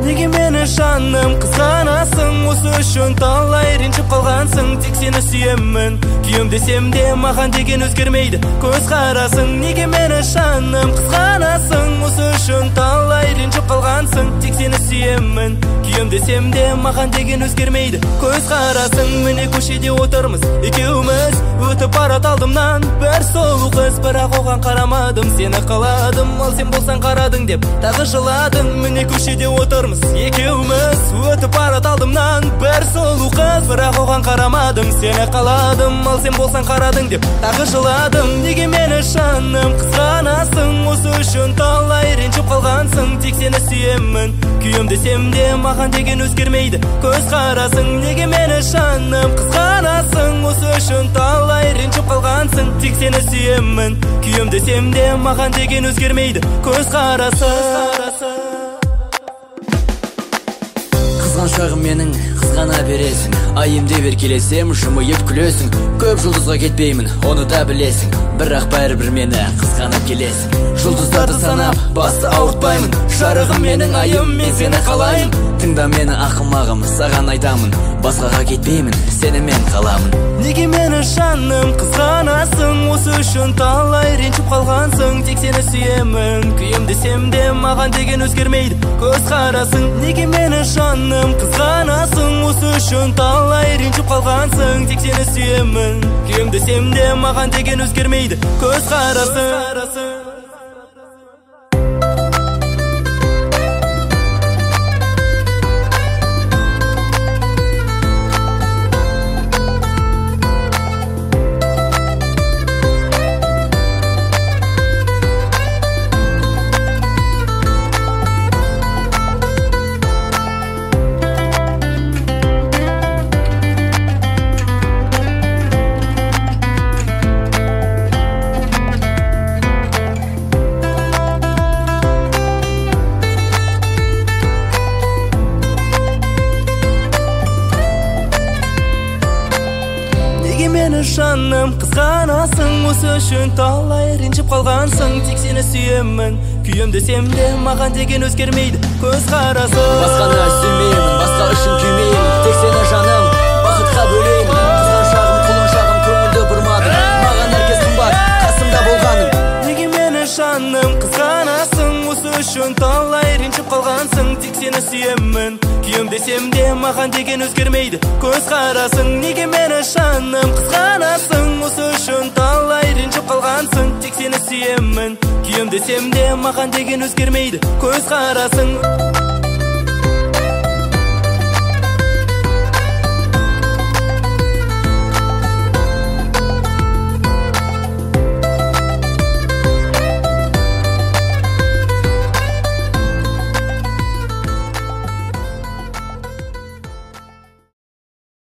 Неге мені жаным қызғанасың? Осы үшін талай ренжіп қалғансың. Тек сені сүйемін, күйем десем де маған деген өзгермейді көз қарасың. Неге мені жаным қызғанасың? Осы үшін талай ренжіп қалғансың. Тек сені сүйемін, күйем десем де маған деген өзгермейді көз қарасың. Міне көшеде отырмыз екеуміз, өтіп барады алдымнан бір сұлу қыз, бірақ оған қарамадым. Сені қаладым, ал сен болсаң қарадың деп тағы жыладың. Міне көшеде отырмыз екеуміз, өтіп барады алдымнан бір сұлу қыз, бірақ оған қарамадым. Сені қаладым, ал сен болсаң қарадың деп тағы жыладым. Неге мені жаным қызғанасың? Осы үшін талай ренжіп қалғансың. Тек сені сүйемін, күйем десем де маған деген өзгермейді көз қарасың. Неге мені жаным қызғанасың? Осы үшін талай ренжіп қалғансың. Тек сені сүйемін, күйем десем де маған деген өзгермейді көз қарасың. Қызған шағым менің, қызғана бересің. Айымде бер келесем, жымиып күлесің. Көп жұлдызға кетпеймін, оны да білесің. Бірақ бәрібір мені қызғанып келесің. Жұлдыздарды санап, басты ауыртпаймын. Жарығым менің айым, мен сені қалаймын. Тыңда мені ақымағым, саған айтамын. Басқаға кетпеймін, сені мен қаламын. Неге мені жаным қызғанасың? Осы үшін талай ренжіп қалғансың. Тек сені сүйемін, күйем десем де маған деген өзгермейді көз қарасың. Неге мені жаным қызғанасың? Осы үшін талай ренжіп қалғансың. Тек сені сүйемін, күйем десем де маған деген өзгермейді көз қарасың. Мені жаным қызғанасың? Осы үшін талай ренжіп қалғансың. Тек сені сүйемін, күйем десем де маған деген өзгермейді көз қарасың. Басқаны сүймеймін, басқа үшін күймеймін. Тек сені жаным бақытқа бөлеймін. Қызған шағым, құлын шағым, көңілді бұрмадым. Маған әркез қымбат, қасымда болғаның. Неге мені жаным қызғанасың? Осы үшін талай ренжіп қалғансың. Тек сені сүйемін, күйем десем де маған деген өзгермейді көз қарасың. Неге мені жаным қызғанасың? Осы үшін талай ренжіп қалғансың. Тек сені сүйемін, күйем десем де маған деген өзгермейді көз қарасың.